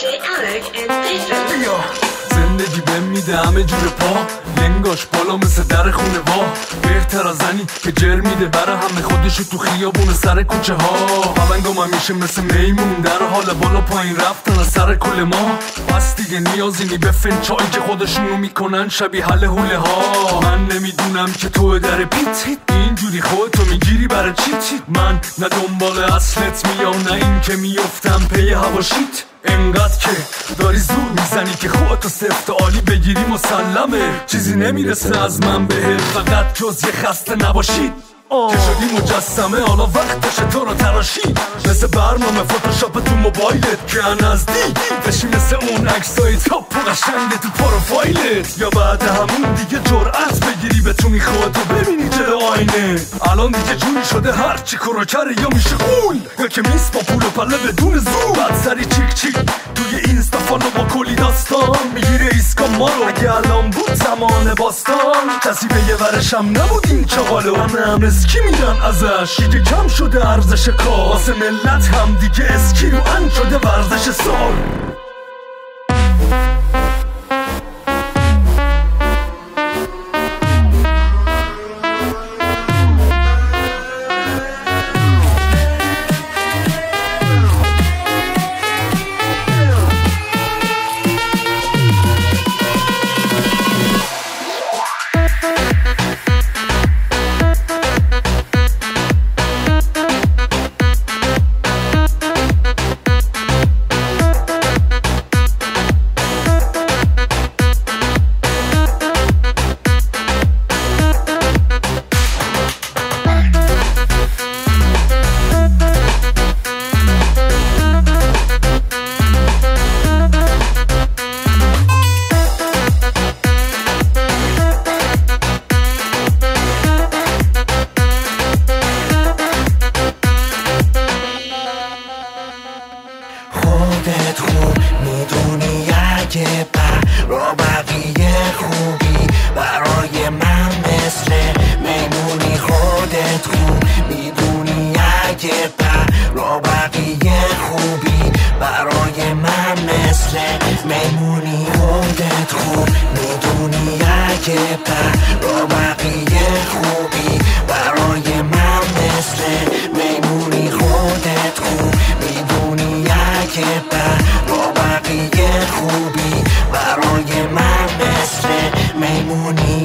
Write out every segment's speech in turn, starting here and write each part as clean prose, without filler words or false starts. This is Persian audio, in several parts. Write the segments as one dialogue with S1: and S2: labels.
S1: DJ Alec and Patron.
S2: زندگی بهم میده همه جور پا، لنگاش بالا مثل در خونه وا. بهتر از زنی که جر میده برا همه خودشو تو خیابون سر کوچه ها. پلنگام همیشه مثل میمون در حال بالا پایین رفتن از سر کل ما. پس دیگه نیازی نی به فنچایی که خودشونو میکنن شبیه حل حوله ها. من نمیدونم که تو در پیت اینجوری خودتو میگیری برای چیت. من نه دنبال اصلت میام نه این که میفتم پی هواشیت. انقدر که داری زور میزنی که خودتو سفت عالی بگیری مسلمه. چیزی نمیرسه از من بهت فقط جز یه خسته نباشید که شدی مجسمه. حالا وقتشه تو رو تراشید مثل برنامه فتوشاپ تو موبایلت که نزدیک بشی مثل اون عکسای تاپ و قشنگ تو پروفایلت. یا بعد همون دیگه جرأت بگیری بتونی خودتو ببینی جلو آینه. الان دیگه جوری شده هرچی کره یا میشه غول یا که میس با پول و پله بدون زور. بعد سری چیک چیک توی اینستا فالو با کلی داستان میگیره ایسکا ما رو. اگه الان بود زمان باستان کسی به یه ورشم نبود این چاقالو. همه اسکی میرن ازش دیگه کم شده ارزش کار. واسه ملت هم دیگه اسکی رو ان شده ورزش سال.
S3: خودت خوب میدونی اگه برا بقیه خوبی برای من مثل میمونی. خودت خوب میدونی اگه برا بقیه خوبی برای من مثل میمونی. خودت خوب میدونی اگه برا بقیه خوبی برای من مثل میمونی. خودت خوب میدونی که برا بقیه خوبی برای من مثل میمونی.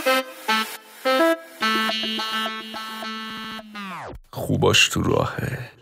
S2: خوباش تو راهه.